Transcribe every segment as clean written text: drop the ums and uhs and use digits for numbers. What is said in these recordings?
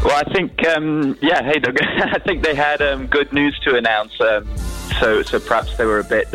Well, I think, hey, Doug, I think they had good news to announce, so perhaps they were a bit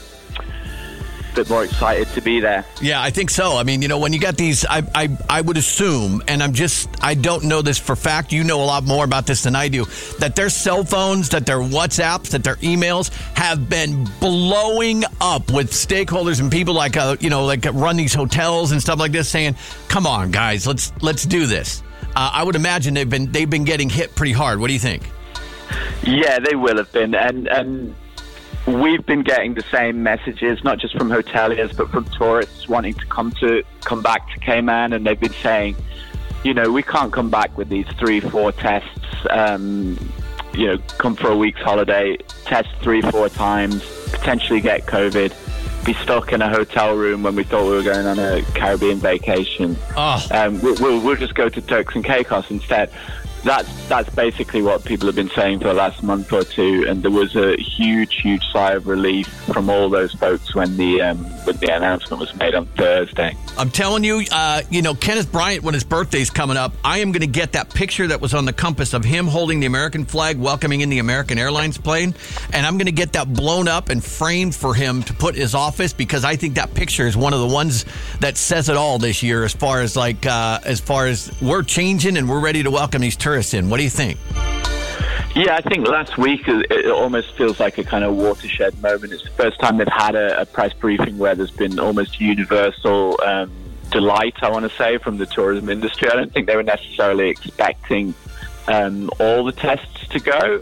more excited to be there. Yeah, I think so. I mean, when you got these, I would assume, and I don't know this for fact, you know a lot more about this than I do, that their cell phones, that their WhatsApps, that their emails have been blowing up with stakeholders and people like run these hotels and stuff like this saying, come on, guys, let's do this. I would imagine they've been getting hit pretty hard. What do you think? Yeah, they will have been, and we've been getting the same messages, not just from hoteliers, but from tourists wanting to come back to Cayman, and they've been saying, we can't come back with these 3-4 tests. Come for a week's holiday, test 3-4 times, potentially get COVID, be stuck in a hotel room when we thought we were going on a Caribbean vacation. We'll just go to Turks and Caicos instead. That's basically what people have been saying for the last month or two, and there was a huge sigh of relief from all those folks when the announcement was made on Thursday. I'm telling you, Kenneth Bryant, when his birthday's coming up, I am going to get that picture that was on the Compass of him holding the American flag, welcoming in the American Airlines plane, and I'm going to get that blown up and framed for him to put in his office, because I think that picture is one of the ones that says it all this year, as far as we're changing and we're ready to welcome these tourists in. What do you think? Yeah, I think last week it almost feels like a kind of watershed moment. It's the first time they've had a press briefing where there's been almost universal delight, I want to say, from the tourism industry. I don't think they were necessarily expecting all the tests to go.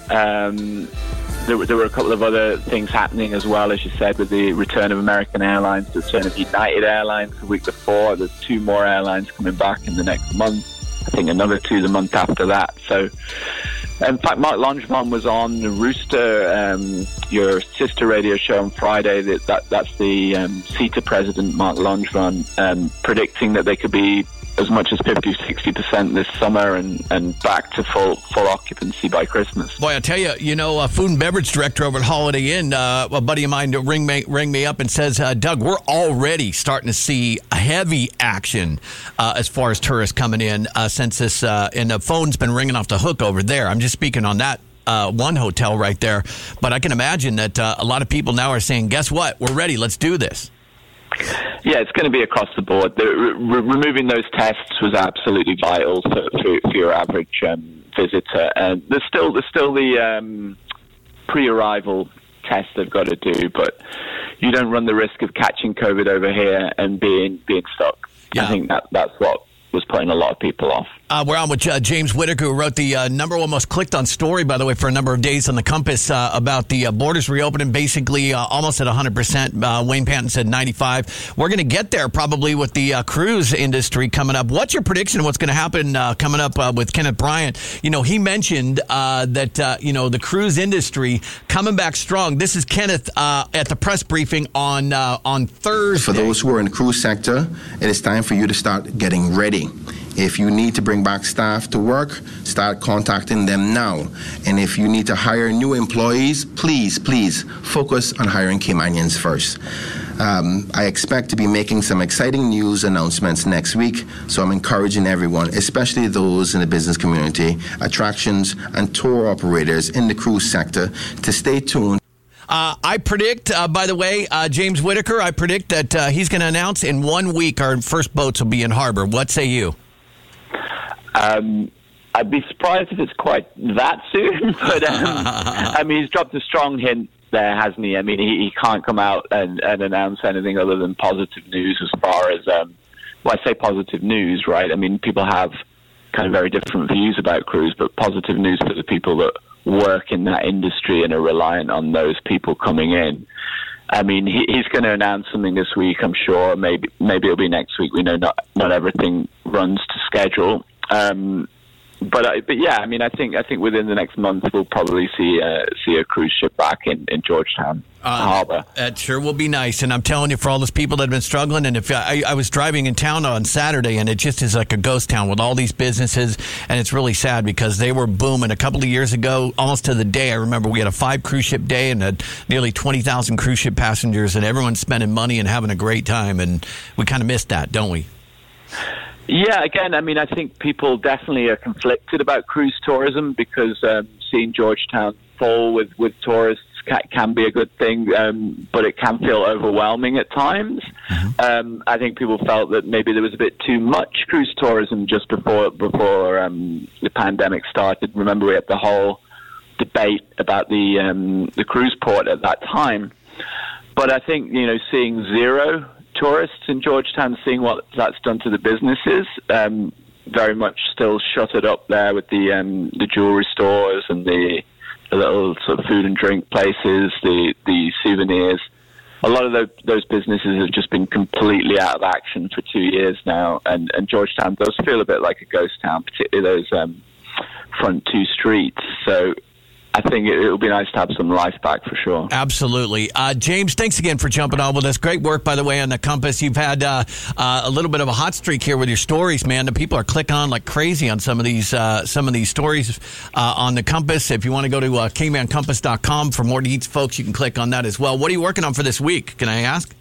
There were a couple of other things happening as well, as you said, with the return of American Airlines, the return of United Airlines the week before. There's 2 more airlines coming back in the next month. I think another 2 the month after that. So, in fact, Mark Langevin was on Rooster, your sister radio show on Friday. That's the CETA president, Mark Langevin, predicting that they could be as much as 50-60% this summer and back to full occupancy by Christmas. Boy, I tell you, food and beverage director over at Holiday Inn, a buddy of mine rang me up and says, Doug, we're already starting to see heavy action as far as tourists coming in since this, and the phone's been ringing off the hook over there. I'm just speaking on that one hotel right there, but I can imagine that a lot of people now are saying, guess what? We're ready. Let's do this. Yeah, it's going to be across the board. Removing those tests was absolutely vital for your average visitor. And there's still the pre-arrival test they've got to do, but you don't run the risk of catching COVID over here and being stuck. Yeah. I think that's what was putting a lot of people off. We're on with James Whitaker, who wrote the number one most clicked on story, by the way, for a number of days on the Compass about the borders reopening, basically almost at 100%. Wayne Panton said 95%. We're going to get there probably with the cruise industry coming up. What's your prediction of what's going to happen coming up with Kenneth Bryant? He mentioned that, the cruise industry coming back strong. This is Kenneth at the press briefing on Thursday. For those who are in the cruise sector, it is time for you to start getting ready. If you need to bring back staff to work, start contacting them now. And if you need to hire new employees, please focus on hiring Caymanians first. I expect to be making some exciting news announcements next week, so I'm encouraging everyone, especially those in the business community, attractions, and tour operators in the cruise sector, to stay tuned. I predict, by the way, James Whitaker, I predict that he's going to announce in 1 week our first boats will be in harbor. What say you? I'd be surprised if it's quite that soon, but he's dropped a strong hint there, hasn't he? I mean, he can't come out and announce anything other than positive news as far as, I say positive news, right? I mean, people have kind of very different views about cruise, but positive news for the people that work in that industry and are reliant on those people coming in. I mean, he's going to announce something this week, I'm sure. Maybe it'll be next week. We know not everything runs to schedule. But yeah, I mean, I think within the next month we'll probably see a cruise ship back in Georgetown Harbor. That sure will be nice. And I'm telling you, for all those people that have been struggling, and if I was driving in town on Saturday, and it just is like a ghost town with all these businesses, and it's really sad because they were booming. A couple of years ago, almost to the day, I remember we had a 5 cruise ship day and had nearly 20,000 cruise ship passengers, and everyone's spending money and having a great time, and we kind of missed that, don't we? Yeah, again, I mean, I think people definitely are conflicted about cruise tourism because seeing Georgetown full with tourists can be a good thing, but it can feel overwhelming at times. Mm-hmm. I think people felt that maybe there was a bit too much cruise tourism just before the pandemic started. Remember, we had the whole debate about the cruise port at that time. But I think, seeing zero tourists in Georgetown, seeing what that's done to the businesses, very much still shuttered up there with the jewelry stores and the little sort of food and drink places, the souvenirs. A lot of those businesses have just been completely out of action for 2 years now, and Georgetown does feel a bit like a ghost town, particularly those front two streets. So I think it will be nice to have some life back for sure. Absolutely. James, thanks again for jumping on with us. Great work, by the way, on the Compass. You've had a little bit of a hot streak here with your stories, man. The people are clicking on like crazy on some of these stories on the Compass. If you want to go to kmancompass.com for more deets, folks, you can click on that as well. What are you working on for this week? Can I ask?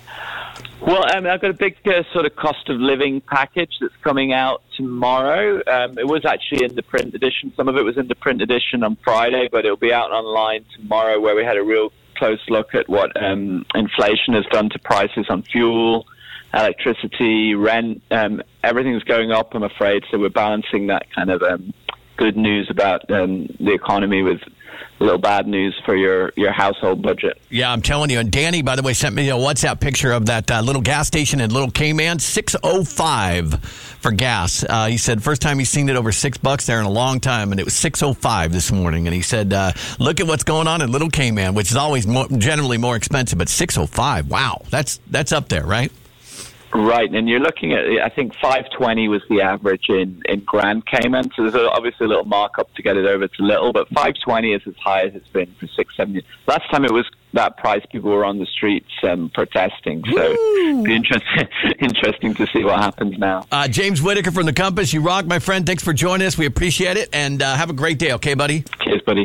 Well, I've got a big sort of cost of living package that's coming out tomorrow. It was actually in the print edition. Some of it was in the print edition on Friday, but it'll be out online tomorrow, where we had a real close look at what inflation has done to prices on fuel, electricity, rent. Everything's going up, I'm afraid, so we're balancing that kind of good news about the economy with a little bad news for your household budget. Yeah, I'm telling you. And Danny, by the way, sent me a WhatsApp picture of that little gas station in Little Cayman, $6.05 for gas. He said first time he's seen it over $6 there in a long time, and it was $6.05 this morning. And he said, look at what's going on in Little Cayman, which is always generally more expensive, but $6.05, wow, that's up there, right? Right, and you're looking at, I think, $5.20 was the average in Grand Cayman, so there's obviously a little markup to get it over to Little, but $5.20 is as high as it's been for 6-7 years. Last time it was that price, people were on the streets protesting, so it'll be interesting to see what happens now. James Whitaker from The Compass, you rock, my friend. Thanks for joining us. We appreciate it, and have a great day, okay, buddy? Cheers, buddy.